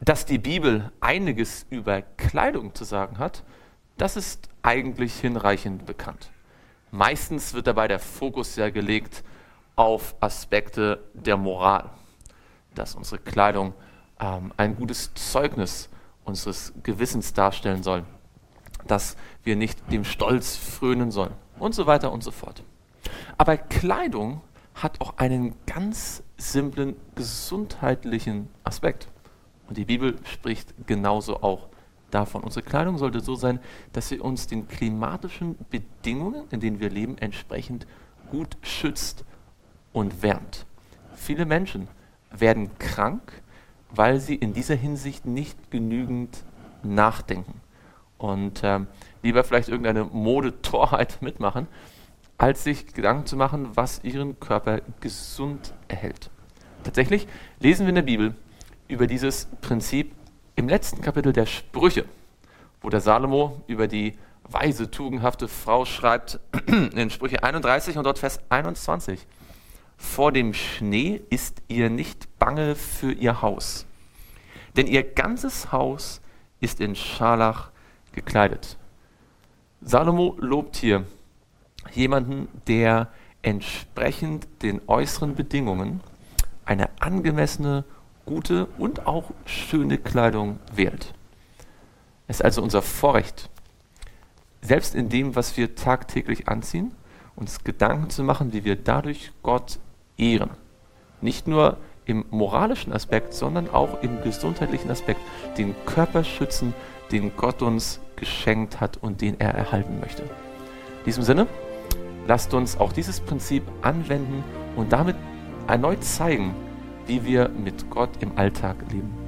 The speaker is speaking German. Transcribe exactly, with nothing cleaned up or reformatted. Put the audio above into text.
Dass die Bibel einiges über Kleidung zu sagen hat, das ist eigentlich hinreichend bekannt. Meistens wird dabei der Fokus ja gelegt auf Aspekte der Moral, dass unsere Kleidung ähm, ein gutes Zeugnis unseres Gewissens darstellen soll, dass wir nicht dem Stolz frönen sollen und so weiter und so fort. Aber Kleidung hat auch einen ganz simplen gesundheitlichen Aspekt. Und die Bibel spricht genauso auch davon. Unsere Kleidung sollte so sein, dass sie uns den klimatischen Bedingungen, in denen wir leben, entsprechend gut schützt und wärmt. Viele Menschen werden krank, weil sie in dieser Hinsicht nicht genügend nachdenken und ähm, lieber vielleicht irgendeine Modetorheit mitmachen, als sich Gedanken zu machen, was ihren Körper gesund erhält. Tatsächlich lesen wir in der Bibel über dieses Prinzip im letzten Kapitel der Sprüche, wo der Salomo über die weise, tugendhafte Frau schreibt, in Sprüche einunddreißig und dort Vers einundzwanzig. Vor dem Schnee ist ihr nicht bange für ihr Haus, denn ihr ganzes Haus ist in Scharlach gekleidet. Salomo lobt hier jemanden, der entsprechend den äußeren Bedingungen eine angemessene, gute und auch schöne Kleidung wählt. Es ist also unser Vorrecht, selbst in dem, was wir tagtäglich anziehen, uns Gedanken zu machen, wie wir dadurch Gott ehren. Nicht nur im moralischen Aspekt, sondern auch im gesundheitlichen Aspekt, den Körper schützen, den Gott uns geschenkt hat und den er erhalten möchte. In diesem Sinne, lasst uns auch dieses Prinzip anwenden und damit erneut zeigen, wie wir mit Gott im Alltag leben.